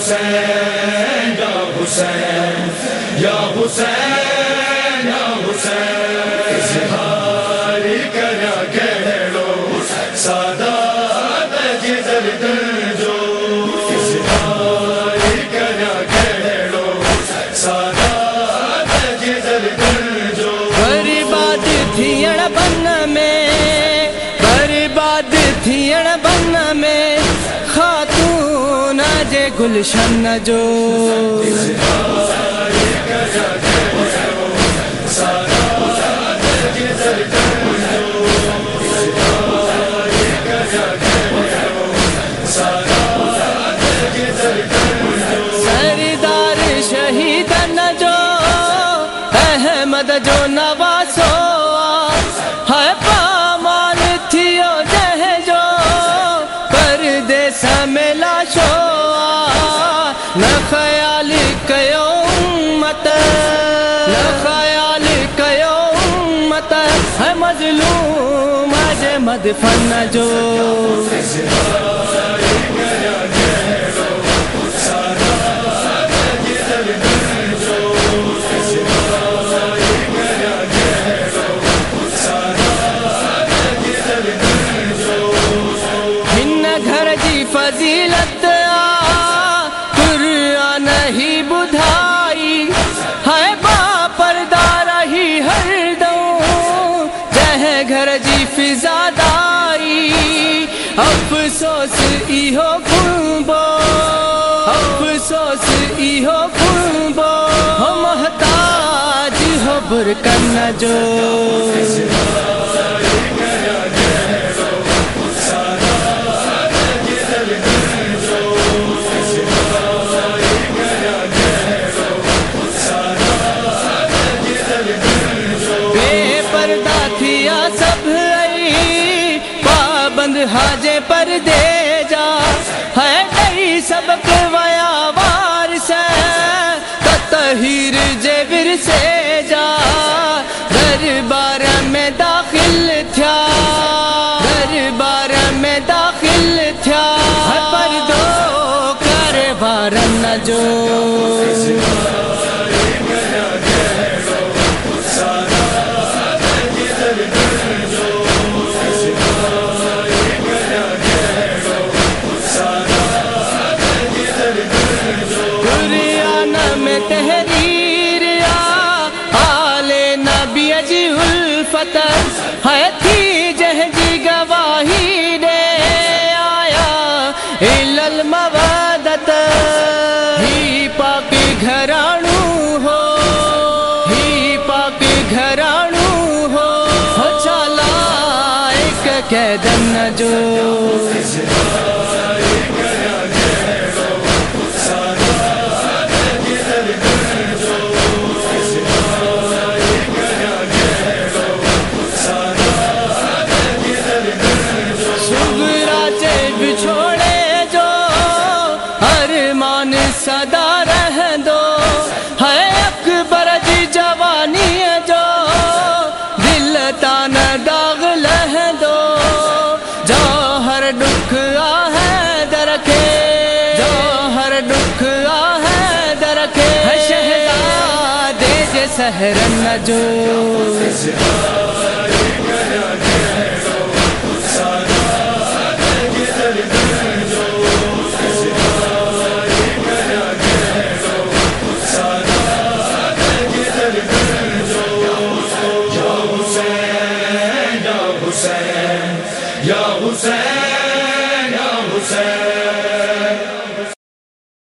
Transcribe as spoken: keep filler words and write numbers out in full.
हुसैन या हुसैन या हुसैन या हुसैन इज़हार करा कहड़ो सादात जिदर जो इज़हार करा कहड़ो सादात जिदर जो बर्बाद थियण बन में बर्बाद थियण बन में खातून जे गुलशन जो सरदार शहीदन जो अहमद जो नवासो है पामाल थियो जह जो परदेस में लाशो न ख्याल कयो उम्मत न ख्याल कयो उम्मत है मजलूम जे मदफन जो फजीलत कुरान ही बुधाई है बापर्दा रही हरदम जह घर जी फिजादाई अफसोस इहो गुंबो अफसोस इहो गुंबो हो मोहताज हो बुरकन जो पाबंद हाजे पर दे जा है नहीं सबक वया वार से तहीर जे विर से जा दरबार में दाखिल थया दरबार में दाखिल थया पर दो कारवार न जो है थी जह जी गवाही दे आया इलल मवादत ही पाक घराणू हो ही पाक घराणू हो चला एक कैदन जो सदा रह दो है अकबर जी जवानी जो दिल तान दाग लह दो जो हर दुख आहे दरखे जो हर दुख आहे दरखे शहजादे जे सहरन जो या हुसैन